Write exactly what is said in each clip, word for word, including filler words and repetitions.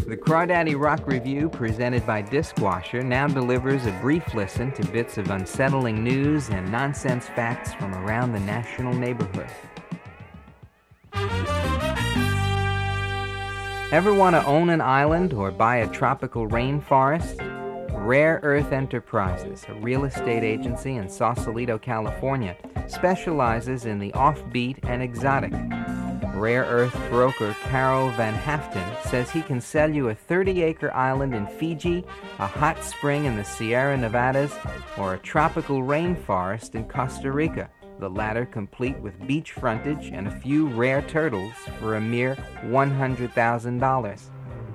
The Crawdaddy Rock Review, presented by Diskwasher, now delivers a brief listen to bits of unsettling news and nonsense facts from around the national neighborhood. Ever want to own an island or buy a tropical rainforest? Rare Earth Enterprises, a real estate agency in Sausalito, California, specializes in the offbeat and exotic. Rare Earth broker Carol Van Haften says he can sell you a thirty-acre island in Fiji, a hot spring in the Sierra Nevadas, or a tropical rainforest in Costa Rica, the latter complete with beach frontage and a few rare turtles for a mere one hundred thousand dollars.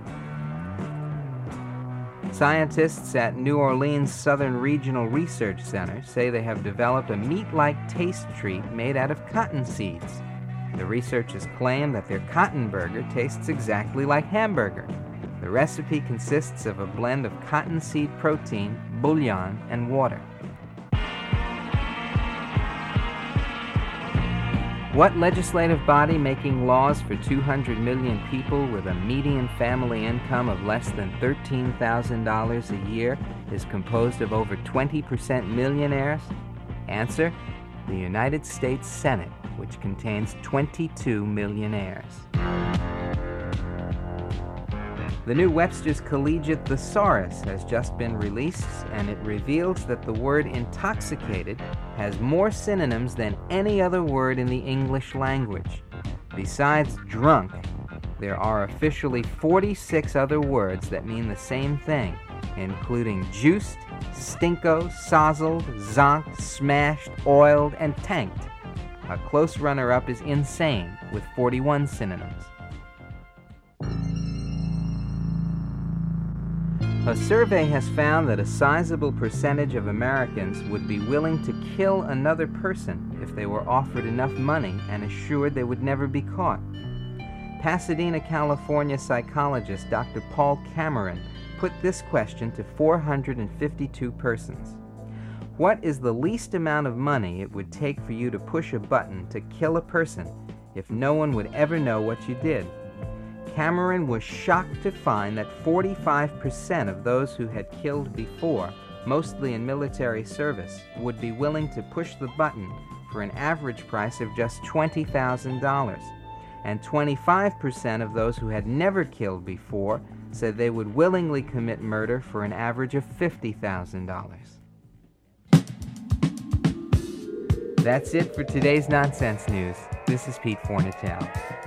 Scientists at New Orleans Southern Regional Research Center say they have developed a meat-like taste treat made out of cotton seeds. The researchers claim that their cotton burger tastes exactly like hamburger. The recipe consists of a blend of cottonseed protein, bouillon, and water. What legislative body making laws for two hundred million people with a median family income of less than thirteen thousand dollars a year is composed of over twenty percent millionaires? Answer: the United States Senate, which contains twenty-two millionaires. The new Webster's Collegiate Thesaurus has just been released, and it reveals that the word intoxicated has more synonyms than any other word in the English language. Besides drunk, there are officially forty-six other words that mean the same thing, including juiced, stinko, sozzled, zonked, smashed, oiled, and tanked. A close runner-up is insane, with forty-one synonyms. A survey has found that a sizable percentage of Americans would be willing to kill another person if they were offered enough money and assured they would never be caught. Pasadena, California psychologist Doctor Paul Cameron put this question to four hundred fifty-two persons. What is the least amount of money it would take for you to push a button to kill a person if no one would ever know what you did? Cameron was shocked to find that forty-five percent of those who had killed before, mostly in military service, would be willing to push the button for an average price of just twenty thousand dollars. And twenty-five percent of those who had never killed before said they would willingly commit murder for an average of fifty thousand dollars. That's it for today's Nonsense News. This is Pete Fornatale.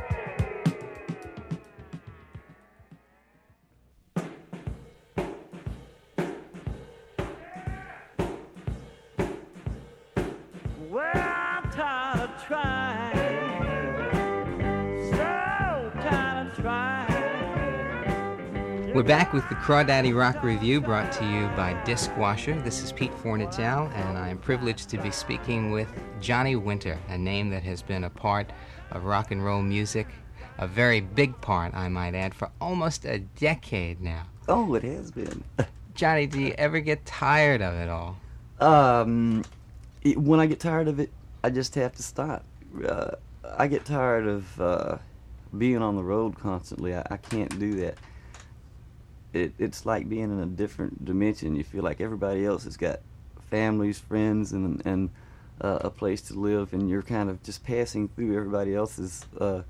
We're back with the Crawdaddy Rock Review, brought to you by Diskwasher. This is Pete Fornatale, and I am privileged to be speaking with Johnny Winter, a name that has been a part of rock and roll music, a very big part, I might add, for almost a decade now. Oh, it has been. Johnny, do you ever get tired of it all? Um, it, when I get tired of it, I just have to stop. Uh, I get tired of uh, being on the road constantly. I, I can't do that. It, it's like being in a different dimension. You feel like everybody else has got families, friends, and and uh, a place to live, and you're kind of just passing through everybody else's uh,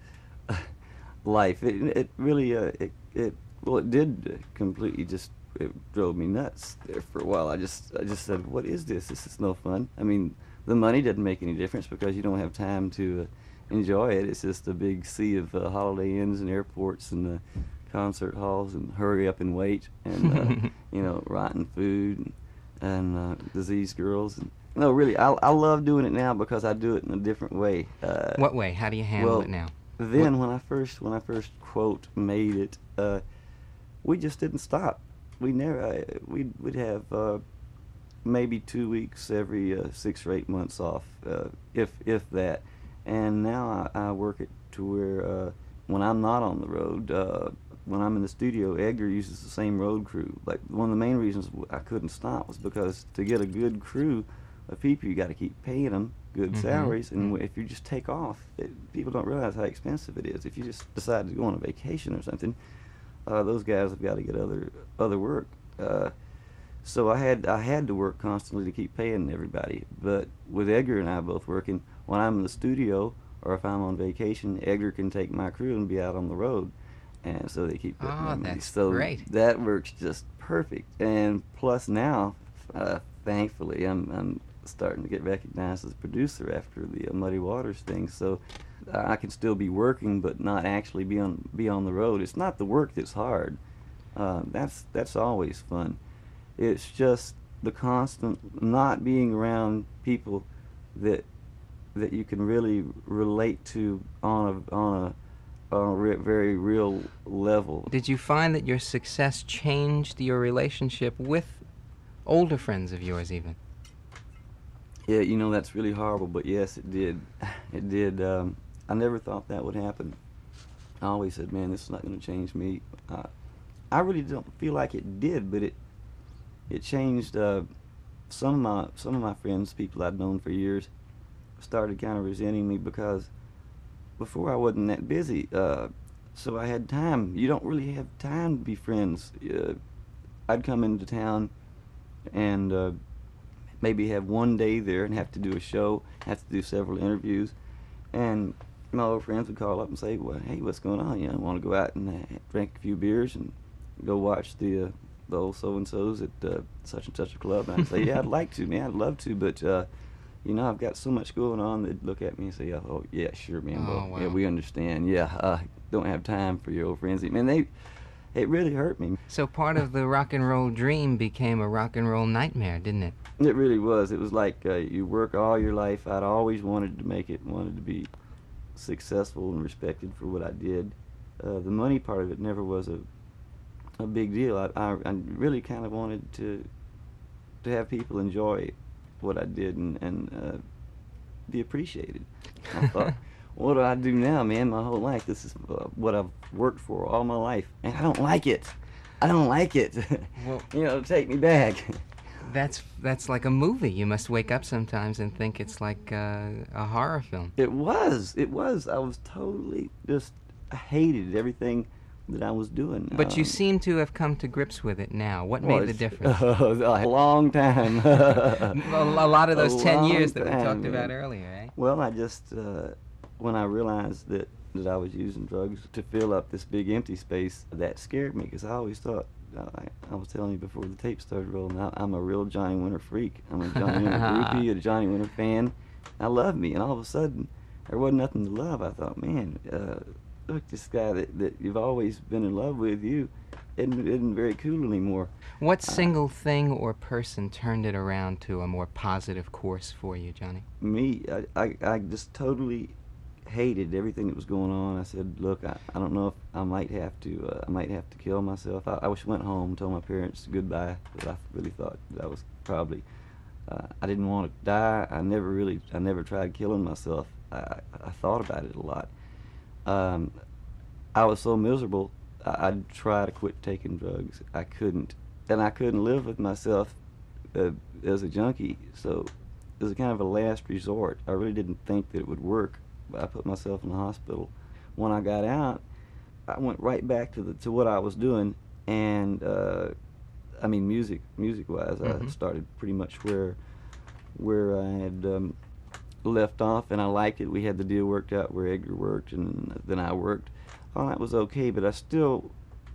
life. It, it really, uh, it, it well, it did completely just, it drove me nuts there for a while. I just, I just said, what is this? This is no fun. I mean, the money doesn't make any difference because you don't have time to uh, enjoy it. It's just a big sea of uh, Holiday Inns and airports and uh, concert halls and hurry up and wait and uh, you know, rotten food and, and uh, diseased girls. And, no, really, I I love doing it now because I do it in a different way. Uh, what way? How do you handle well, it now? Then what? when I first when I first quote made it, uh, we just didn't stop. We never uh, we would have uh, maybe two weeks every uh, six or eight months off, uh, if if that. And now I, I work it to where uh, when I'm not on the road. Uh, When I'm in the studio, Edgar uses the same road crew. Like, one of the main reasons I couldn't stop was because to get a good crew of people, you got to keep paying them good mm-hmm. salaries. And if you just take off, it, people don't realize how expensive it is. If you just decide to go on a vacation or something, uh, those guys have got to get other other work. Uh, so I had I had to work constantly to keep paying everybody. But with Edgar and I both working, when I'm in the studio or if I'm on vacation, Edgar can take my crew and be out on the road, and so they keep getting Oh, their money. that's So great. that works just perfect. And plus now, uh, thankfully, I'm I'm starting to get recognized as a producer after the uh, Muddy Waters thing. So I can still be working, but not actually be on be on the road. It's not the work that's hard. Uh, that's that's always fun. It's just the constant not being around people that that you can really relate to on a on a, on a re- very real level. Did you find that your success changed your relationship with older friends of yours even? Yeah, you know, that's really horrible, but yes, it did. It did. Um, I never thought that would happen. I always said, man, this is not going to change me. Uh, I really don't feel like it did, but it it changed. Uh, some of my some of my friends, people I'd known for years, started kind of resenting me because before I wasn't that busy, uh, so I had time. You don't really have time to be friends. Uh, I'd come into town and uh, maybe have one day there and have to do a show, have to do several interviews, and my old friends would call up and say, well, hey, what's going on? You know, want to go out and uh, drink a few beers and go watch the uh, the old so-and-sos at uh, such and such a club? And I'd say, yeah, I'd like to, man, I'd love to, but, uh, you know, I've got so much going on. They'd look at me and say, oh, yeah, sure, man, Oh, well, wow. yeah, we understand. Yeah, uh, don't have time for your old friends. Man, they, it really hurt me. So part of the rock and roll dream became a rock and roll nightmare, didn't it? It really was. It was like uh, you work all your life. I'd always wanted to make it, wanted to be successful and respected for what I did. Uh, the money part of it never was a a big deal. I, I, I really kind of wanted to to have people enjoy what I did and, and uh, be appreciated. I thought, what do I do now, man? My whole life, this is uh, what I've worked for all my life, and I don't like it. I don't like it. Well, you know, take me back. That's that's like a movie. You must wake up sometimes and think it's like uh, a horror film. It was. It was. I was totally just I hated everything that I was doing. But you Um, seem to have come to grips with it now. What well, made the it's- difference? a long time. a, a lot of a those ten long years that we time, talked man. about earlier, eh? Well, I just uh, when I realized that that I was using drugs to fill up this big empty space, that scared me because I always thought. I, I was telling you before the tape started rolling. I, I'm a real Johnny Winter freak. I'm a Johnny Winter groupie, a Johnny Winter fan. I love me, and all of a sudden, there wasn't nothing to love. I thought, man, uh, look, this guy that, that you've always been in love with, you, isn't, isn't very cool anymore. What single thing or person turned it around to a more positive course for you, Johnny? Me, I, I, I just totally hated everything that was going on. I said, look, I, I don't know if I might have to, uh, I might have to kill myself. I, I wish I went home, told my parents goodbye, but I really thought that I was probably, uh, I didn't want to die. I never really, I never tried killing myself. I, I thought about it a lot. Um, I was so miserable, I, I'd try to quit taking drugs. I couldn't. And I couldn't live with myself uh, as a junkie, so it was kind of a last resort. I really didn't think that it would work. I put myself in the hospital. When I got out, I went right back to the to what I was doing, and uh, I mean, music, music-wise, Mhm. I started pretty much where where I had um, left off, and I liked it. We had the deal worked out where Edgar worked, and then I worked. All that was okay, but I still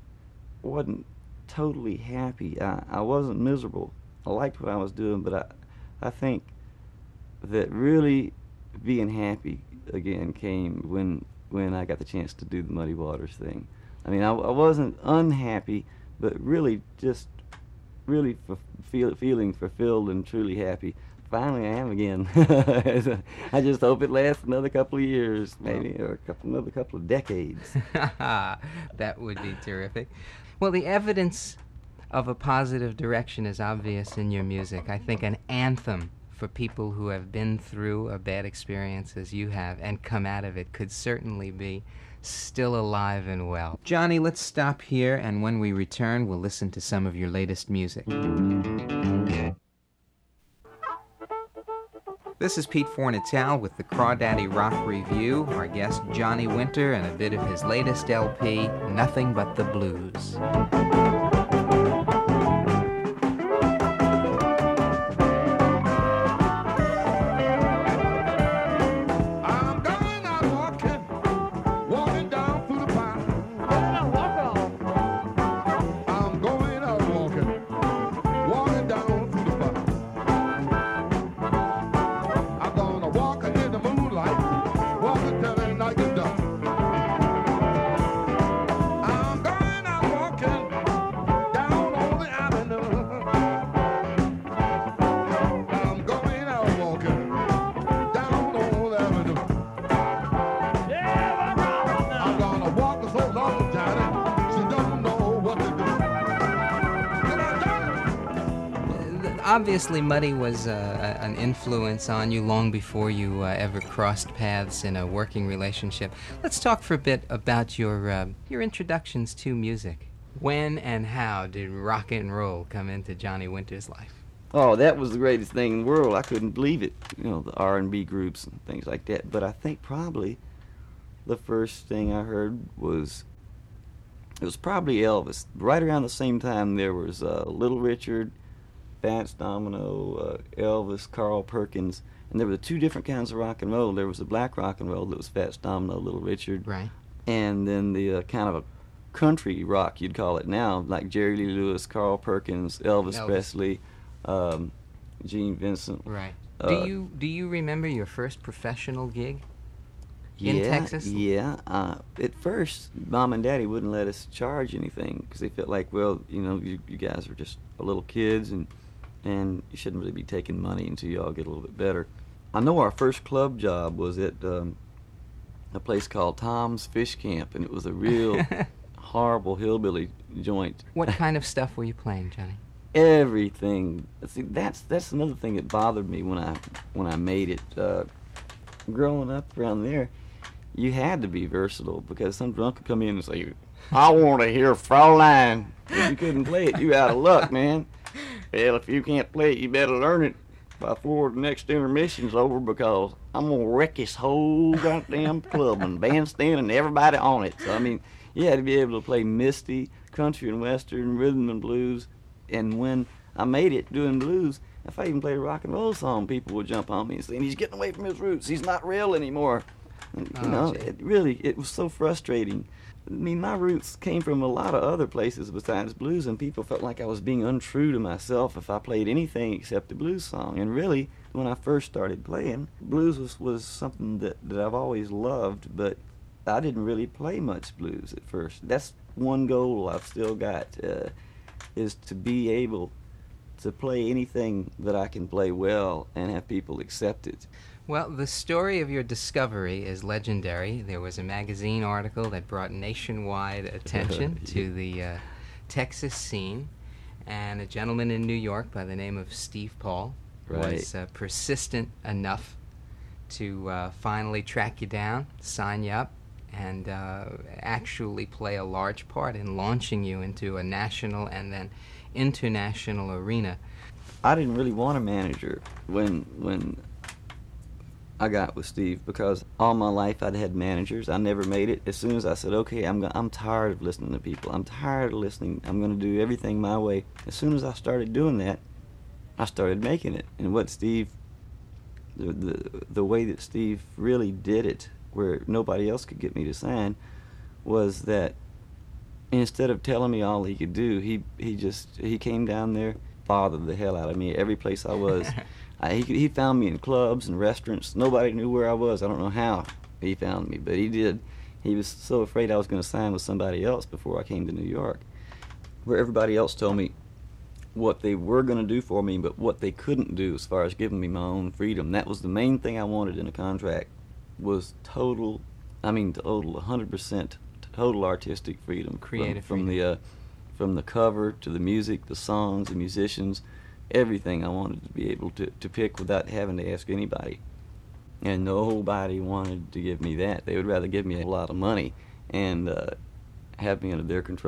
wasn't totally happy. I, I wasn't miserable. I liked what I was doing, but I I think that really being happy again came when when I got the chance to do the Muddy Waters thing. I mean, I, I wasn't unhappy, but really just really f- feel, feeling fulfilled and truly happy. Finally, I am again. I just hope it lasts another couple of years, maybe, or a couple, another couple of decades. That would be terrific. Well, the evidence of a positive direction is obvious in your music. I think an anthem for people who have been through a bad experience as you have and come out of it could certainly be Still Alive and Well. Johnny, let's stop here, and when we return, we'll listen to some of your latest music. This is Pete Fornatale with the Crawdaddy Rock Review. Our guest, Johnny Winter, and a bit of his latest L P, Nothing But the Blues. Obviously, Muddy was uh, an influence on you long before you uh, ever crossed paths in a working relationship. Let's talk for a bit about your uh, your introductions to music. When and how did rock and roll come into Johnny Winter's life? Oh, that was the greatest thing in the world. I couldn't believe it. You know, the R and B groups and things like that. But I think probably the first thing I heard was, it was probably Elvis. Right around the same time there was uh, Little Richard, Fats Domino, uh, Elvis, Carl Perkins, and there were two different kinds of rock and roll. There was the black rock and roll that was Fats Domino, Little Richard, right, and then the uh, kind of a country rock, you'd call it now, like Jerry Lee Lewis, Carl Perkins, Elvis, Elvis. Presley, um, Gene Vincent. Right. Uh, do you do you remember your first professional gig in yeah, Texas? Yeah. Uh, at first, Mom and Daddy wouldn't let us charge anything because they felt like, well, you know, you, you guys are just little kids and and you shouldn't really be taking money until you all get a little bit better. I know our first club job was at um, a place called Tom's Fish Camp, and it was a real horrible hillbilly joint. What kind of stuff were you playing, Johnny? Everything. See, that's that's another thing that bothered me when I when I made it. Uh, growing up around there, you had to be versatile because some drunk would come in and say, "I want to hear Fraulein." If you couldn't play it, you out of luck, man. Well, if you can't play it, you better learn it before the next intermission's over because I'm going to wreck this whole goddamn club and bandstand and everybody on it. So, I mean, you had to be able to play Misty, country and western, rhythm and blues. And when I made it doing blues, if I even played a rock and roll song, people would jump on me and say, he's getting away from his roots. He's not real anymore. And, you oh, know, gee. it really, it was so frustrating. I mean, my roots came from a lot of other places besides blues, and people felt like I was being untrue to myself if I played anything except a blues song. And really, when I first started playing, blues was, was something that, that I've always loved, but I didn't really play much blues at first. That's one goal I've still got, uh, is to be able to play anything that I can play well and have people accept it. Well, the story of your discovery is legendary. There was a magazine article that brought nationwide attention to the uh, Texas scene, and a gentleman in New York by the name of Steve Paul right. was uh, persistent enough to uh, finally track you down, sign you up, and uh, actually play a large part in launching you into a national and then international arena. I didn't really want a manager when when I got with Steve because all my life I'd had managers. I never made it. As soon as I said, okay, I'm go- I'm tired of listening to people. I'm tired of listening. I'm going to do everything my way. As soon as I started doing that, I started making it. And what Steve, the the, the way that Steve really did it, where nobody else could get me to sign, was that instead of telling me all he could do, he he just he came down there, bothered the hell out of me every place I was. I, he he found me in clubs and restaurants. Nobody knew where I was. I don't know how he found me, but he did. He was so afraid I was going to sign with somebody else before I came to New York, where everybody else told me what they were going to do for me, but what they couldn't do as far as giving me my own freedom. That was the main thing I wanted in a contract, was total, I mean total, one hundred percent total artistic freedom. Creative from, from freedom. the uh, from the cover to the music, the songs, the musicians, everything I wanted to be able to, to pick without having to ask anybody. And nobody wanted to give me that. They would rather give me a lot of money and uh, have me under their control.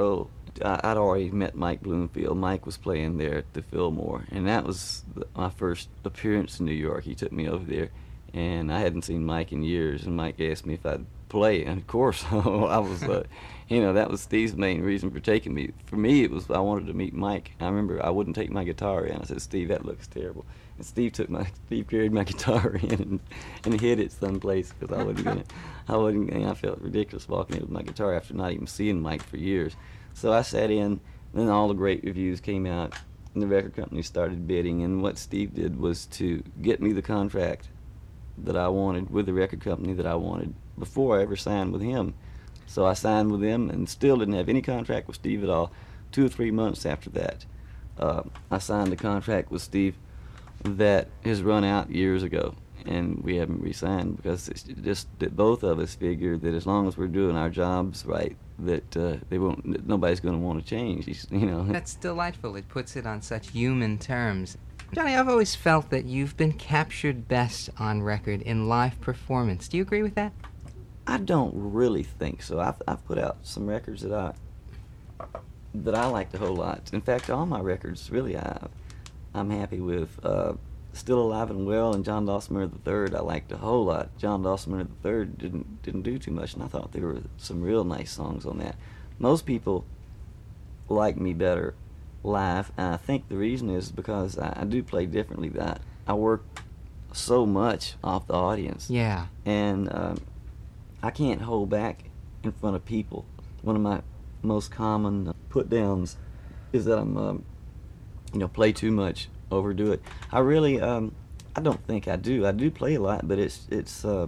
I, I'd already met Mike Bloomfield. Mike was playing there at the Fillmore, and that was the, my first appearance in New York. He took me over there, and I hadn't seen Mike in years, and Mike asked me if I'd play, and of course, I was, uh, you know, that was Steve's main reason for taking me. For me, it was I wanted to meet Mike. I remember I wouldn't take my guitar in. I said, Steve, that looks terrible. And Steve took my, Steve carried my guitar in and, and hid it someplace because I wasn't gonna, I wasn't, and I felt ridiculous walking in with my guitar after not even seeing Mike for years. So I sat in, and then all the great reviews came out, and the record company started bidding, and what Steve did was to get me the contract that I wanted with the record company that I wanted before I ever signed with him. So I signed with him and still didn't have any contract with Steve at all. Two or three months after that, uh, I signed a contract with Steve that has run out years ago, and we haven't re-signed because it's just that both of us figured that as long as we're doing our jobs right, that uh, they won't, that nobody's going to want to change. You know. That's delightful. It puts it on such human terms. Johnny, I've always felt that you've been captured best on record in live performance. Do you agree with that? I don't really think so. I've, I've put out some records that I that I liked a whole lot. In fact, all my records, really, I, I'm happy with. Uh, Still Alive and Well and John Dulcimer the Third, I liked a whole lot. John Dulcimer the Third didn't didn't do too much, and I thought there were some real nice songs on that. Most people like me better live, and I think the reason is because I, I do play differently. That I work so much off the audience. Yeah. And um, I can't hold back in front of people. One of my most common put downs is that I'm, um, you know, play too much, overdo it. I really, um, I don't think I do. I do play a lot, but it's, it's, uh,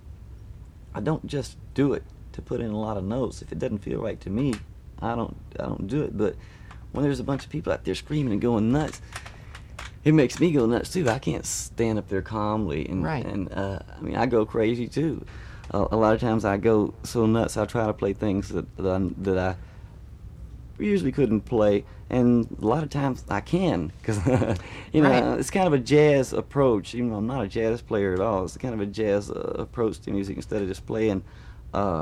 I don't just do it to put in a lot of notes. If it doesn't feel right to me, I don't, I don't do it. But when there's a bunch of people out there screaming and going nuts, it makes me go nuts too. I can't stand up there calmly, and right. and uh, I mean I go crazy too. Uh, a lot of times I go so nuts. I try to play things that that I, that I usually couldn't play, and a lot of times I can because you know right. it's kind of a jazz approach. Even though I'm not a jazz player at all, it's kind of a jazz uh, approach to music instead of just playing uh,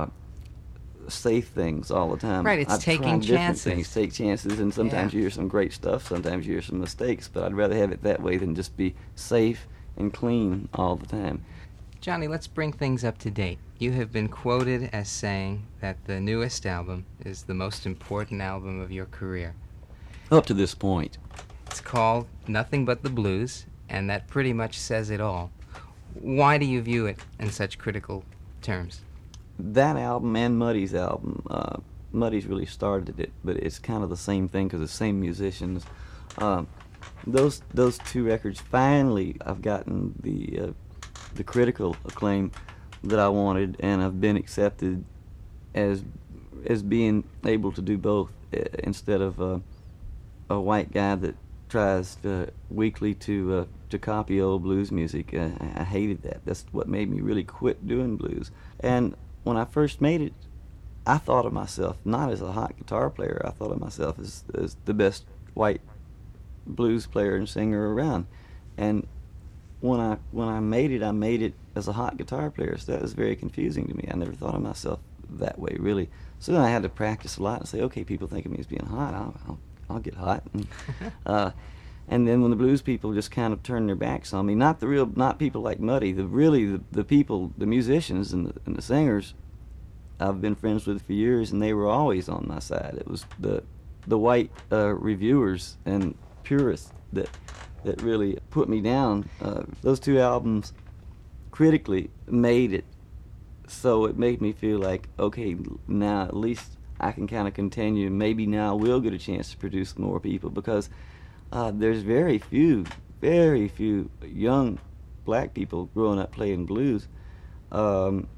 safe things all the time. Right, it's I've taking tried different chances. Things, take chances, and sometimes Yeah. you hear some great stuff, sometimes you hear some mistakes, but I'd rather have it that way than just be safe and clean all the time. Johnny, let's bring things up to date. You have been quoted as saying that the newest album is the most important album of your career. Up to this point. It's called Nothing But the Blues, and that pretty much says it all. Why do you view it in such critical terms? That album and Muddy's album, uh, Muddy's really started it, but it's kind of the same thing because the same musicians. Um, those those two records, finally, I've gotten the uh, the critical acclaim that I wanted, and I've been accepted as as being able to do both uh, instead of uh, a white guy that tries to, weekly to uh, to copy old blues music. Uh, I hated that. That's what made me really quit doing blues. And when I first made it, I thought of myself not as a hot guitar player. I thought of myself as, as the best white blues player and singer around. And when I when I made it, I made it as a hot guitar player. So that was very confusing to me. I never thought of myself that way, really. So then I had to practice a lot and say, okay, people think of me as being hot. I'll I'll, I'll get hot. And, uh, and then when the blues people just kind of turned their backs on me, not the real, not people like Muddy, the really the, the people, the musicians and the, and the singers, I've been friends with for years, and they were always on my side. It was the the white uh, reviewers and purists that that really put me down. Uh, those two albums critically made it so it made me feel like, okay, now at least I can kind of continue. Maybe now we'll get a chance to produce more people, because uh, there's very few, very few young black people growing up playing blues. Um,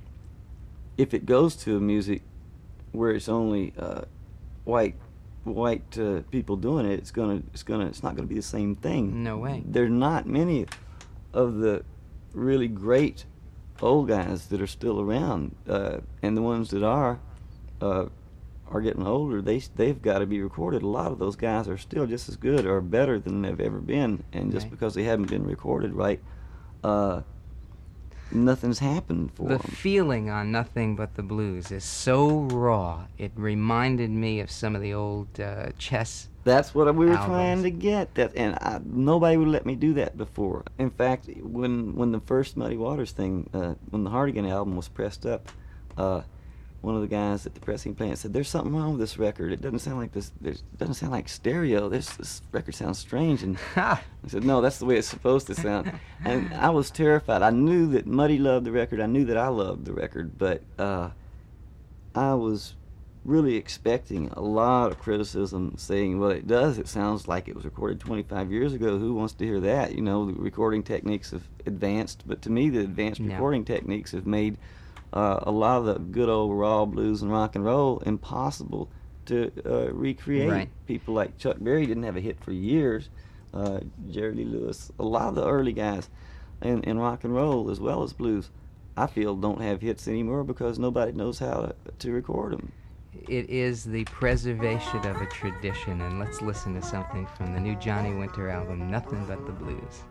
if it goes to a music where it's only uh, white white uh, people doing it, it's gonna it's gonna it's not gonna be the same thing. No way. There's not many of the really great old guys that are still around, uh, and the ones that are uh, are getting older. They they've got to be recorded. A lot of those guys are still just as good or better than they've ever been, and just Right. because they haven't been recorded right, uh, nothing's happened for The them. feeling on Nothing But the Blues is so raw. It reminded me of some of the old uh, Chess. That's what we were albums. trying to get. That, and I, nobody would let me do that before. In fact, when when the first Muddy Waters thing, uh, when the Hardigan album was pressed up, uh, one of the guys at the pressing plant said, "There's something wrong with this record. It doesn't sound like this. It doesn't sound like stereo. This this record sounds strange." And I said, "No, that's the way it's supposed to sound." And I was terrified. I knew that Muddy loved the record. I knew that I loved the record, but uh, I was really expecting a lot of criticism, saying, "Well, it does. It sounds like it was recorded twenty-five years ago. Who wants to hear that?" You know, the recording techniques have advanced, but to me, the advanced No. recording techniques have made uh, a lot of the good old raw blues and rock and roll impossible to uh, recreate. Right. People like Chuck Berry didn't have a hit for years. Uh, Jerry Lee Lewis, a lot of the early guys in, in rock and roll as well as blues, I feel don't have hits anymore because nobody knows how to, to record them. It is the preservation of a tradition, and let's listen to something from the new Johnny Winter album, Nothing But the Blues.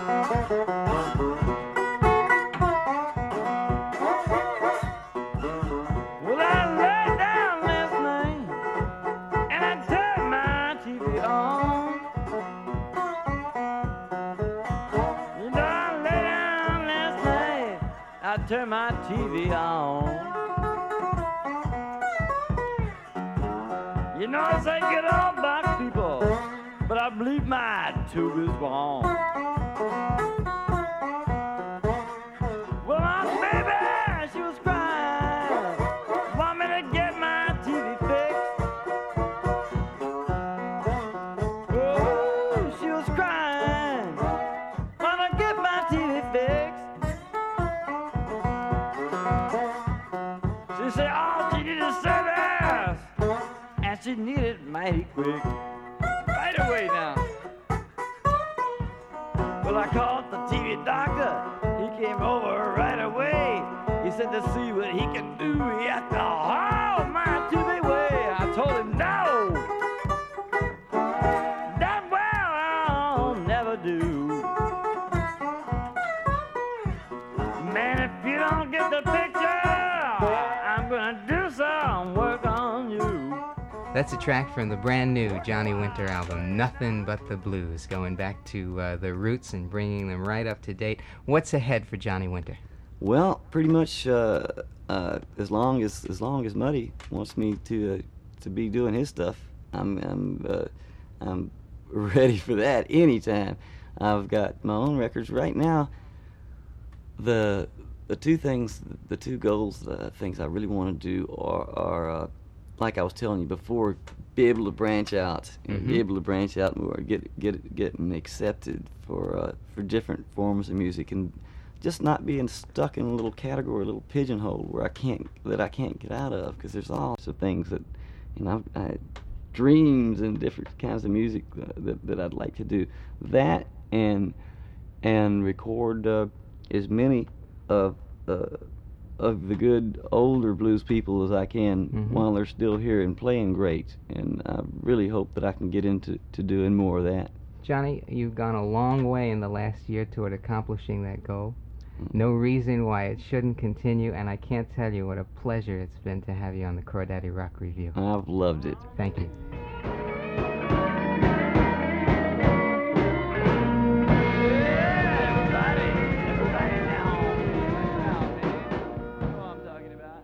Well, I lay down last night and I turned my T V on. You know, I lay down last night, I turned my T V on. You know, I say get on back, people, but I believe my tube is wrong. Well, my baby, she was crying, want me to get my T V fixed. Oh, she was crying, want to get my T V fixed. She said, oh, she needed service, and she needed mighty quick. Right away now. Well, I called the T V doctor. He came over right away. He said to see what he can do, he had to haul my T V away. I told him no. That well I'll never do. Man, if you don't get the picture, I'm gonna do some work on you. That's a track from the brand new Johnny Winter album, Nothing But the Blues, going back to uh, the roots and bringing them right up to date. What's ahead for Johnny Winter? Well, pretty much uh, uh, as long as as long as Muddy wants me to uh, to be doing his stuff, I'm I'm uh, I'm ready for that anytime. I've got my own records right now. The the two things, the two goals, the things I really want to do are are uh, like I was telling you before, be able to branch out, and Mhm. be able to branch out more, get get getting accepted for uh, for different forms of music, and just not being stuck in a little category, a little pigeonhole where I can't that I can't get out of, because there's all sorts of things that, you know, I had dreams and different kinds of music uh, that that I'd like to do. That and and record uh, as many of uh, of the good older blues people as I can Mhm. while they're still here and playing great. And I really hope that I can get into to doing more of that. Johnny, you've gone a long way in the last year toward accomplishing that goal. No reason why it shouldn't continue, and I can't tell you what a pleasure it's been to have you on the Crawdaddy Rock Review. I've loved it. Thank you. Everybody, everybody now. Now, man. You know what I'm talking about.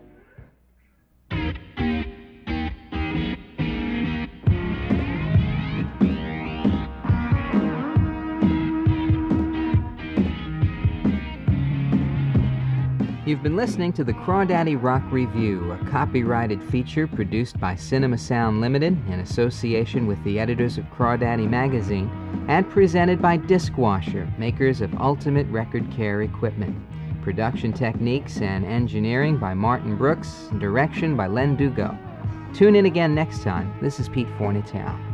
You've been listening to the Crawdaddy Rock Review, a copyrighted feature produced by Cinema Sound Limited in association with the editors of Crawdaddy Magazine and presented by Diskwasher, makers of ultimate record care equipment. Production techniques and engineering by Martin Brooks, direction by Len Dugo. Tune in again next time. This is Pete Fornatale.